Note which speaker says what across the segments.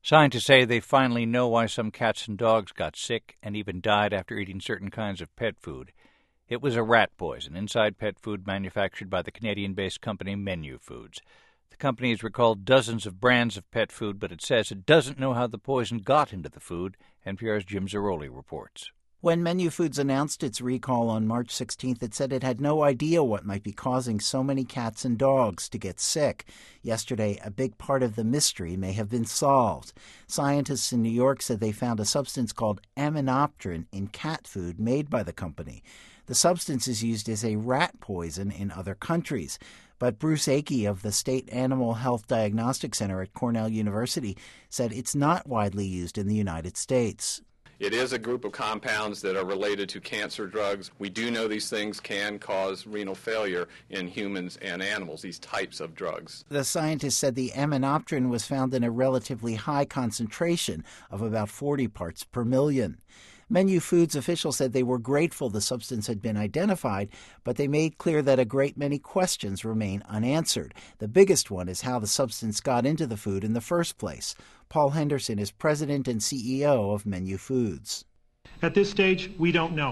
Speaker 1: Scientists say they finally know why some cats and dogs got sick and even died after eating certain kinds of pet food. It was a rat poison inside pet food manufactured by the Canadian-based company Menu Foods. The company has recalled dozens of brands of pet food, but it says it doesn't know how the poison got into the food. NPR's Jim Zarroli reports.
Speaker 2: When Menu Foods announced its recall on March 16th, it said it had no idea what might be causing so many cats and dogs to get sick. Yesterday, a big part of the mystery may have been solved. Scientists in New York said they found a substance called aminopterin in cat food made by the company. The substance is used as a rat poison in other countries. But Bruce Akey of the State Animal Health Diagnostic Center at Cornell University said it's not widely used in the United States.
Speaker 3: It is a group of compounds that are related to cancer drugs. We do know these things can cause renal failure in humans and animals, these types of drugs.
Speaker 2: The scientists said the aminopterin was found in a relatively high concentration of about 40 parts per million. Menu Foods officials said they were grateful the substance had been identified, but they made clear that a great many questions remain unanswered. The biggest one is how the substance got into the food in the first place. Paul Henderson is president and CEO of Menu Foods.
Speaker 4: At this stage, we don't know.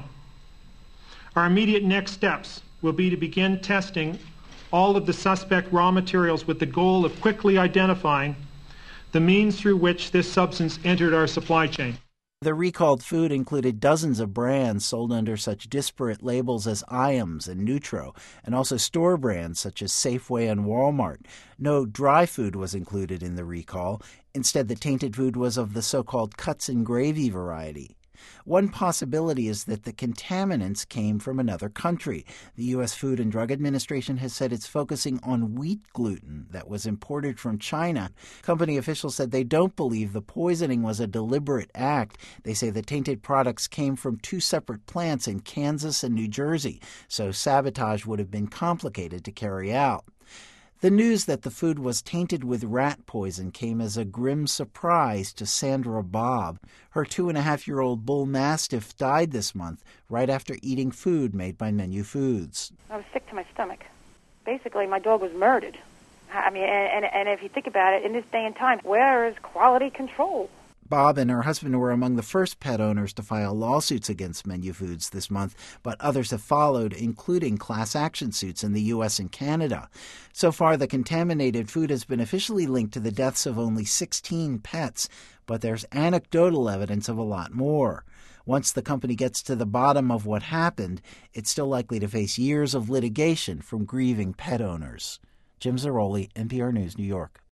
Speaker 4: Our immediate next steps will be to begin testing all of the suspect raw materials with the goal of quickly identifying the means through which this substance entered our supply chain.
Speaker 2: The recalled food included dozens of brands sold under such disparate labels as Iams and Nutro, and also store brands such as Safeway and Walmart. No dry food was included in the recall. Instead, the tainted food was of the so-called cuts and gravy variety. One possibility is that the contaminants came from another country. The U.S. Food and Drug Administration has said it's focusing on wheat gluten that was imported from China. Company officials said they don't believe the poisoning was a deliberate act. They say the tainted products came from two separate plants in Kansas and New Jersey, so sabotage would have been complicated to carry out. The news that the food was tainted with rat poison came as a grim surprise to Sandra Bobb. Her 2.5-year-old bull mastiff died this month, right after eating food made by Menu Foods.
Speaker 5: I was sick to my stomach. Basically, my dog was murdered. I mean, and if you think about it, in this day and time, where is quality control?
Speaker 2: Bob and her husband were among the first pet owners to file lawsuits against Menu Foods this month, but others have followed, including class action suits in the U.S. and Canada. So far, the contaminated food has been officially linked to the deaths of only 16 pets, but there's anecdotal evidence of a lot more. Once the company gets to the bottom of what happened, it's still likely to face years of litigation from grieving pet owners. Jim Zarroli, NPR News, New York.